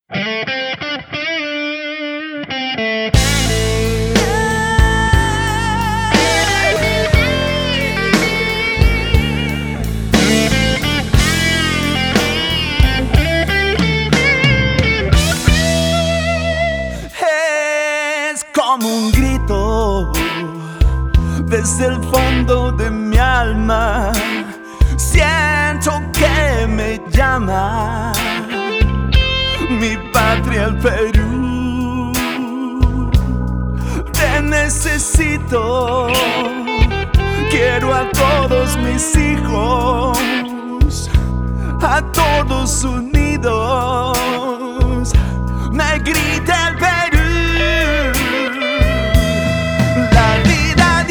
Es como un grito desde el fondo de mi alma. Siento que me llama mi patria, el Perú. Te necesito, quiero a todos mis hijos, a todos unidos. Me grita el Perú. La vida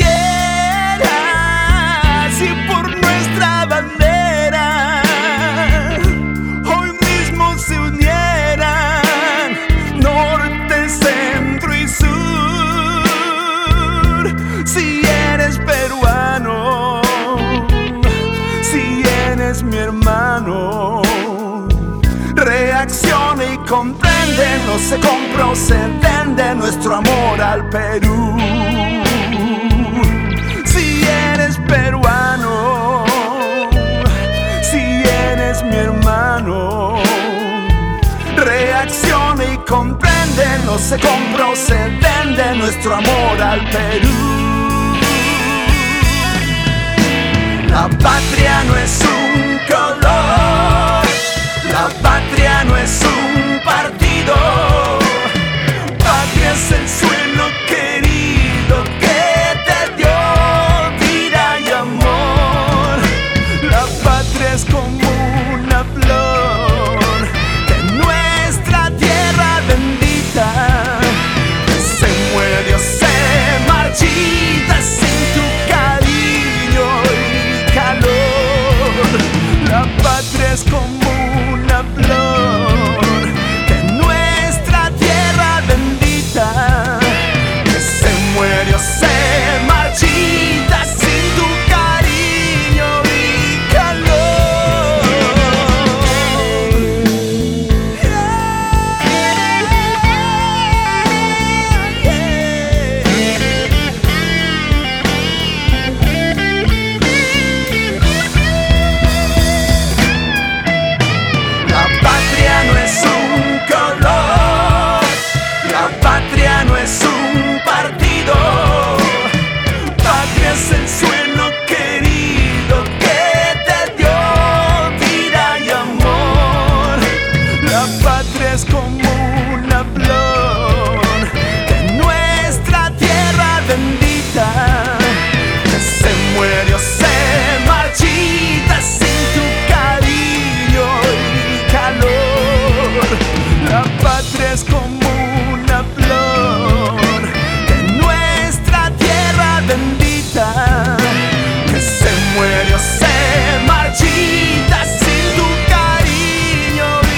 diera si por nuestra bandera hoy mismo se unieran norte, centro y sur. Si eres peruano, si eres mi hermano, reacciona y comprende, no se compra o se vende nuestro amor al Perú. Si eres peruano, si eres mi hermano, reacciona y comprende, no se compra o se vende nuestro amor al Perú. La patria no es un color, la patria no es un partido, patria es el suelo querido que te dio vida y amor. La patria es como una flor de nuestra tierra bendita, que se muere o se marchita sin tu cariño y calor. La patria es como una flor de nuestra tierra bendita, que se muere o se marchita sin tu cariño y calor. La patria no es un color, la patria no es un partido, patria es el suelo querido que te dio vida y amor. La patria es como una flor de nuestra tierra bendita, que se muere o se marchita sin tu cariño y calor. La patria es como una flor de nuestra tierra bendita, que se muere o se marchita sin tu cariño y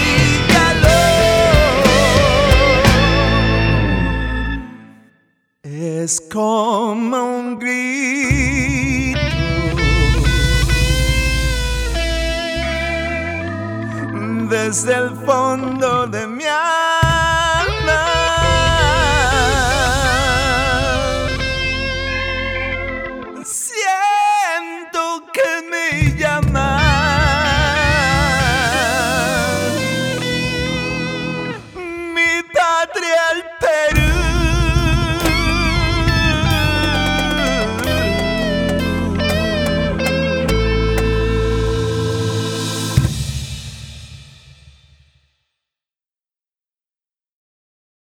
calor. Es como un grito desde el fondo de mi alma.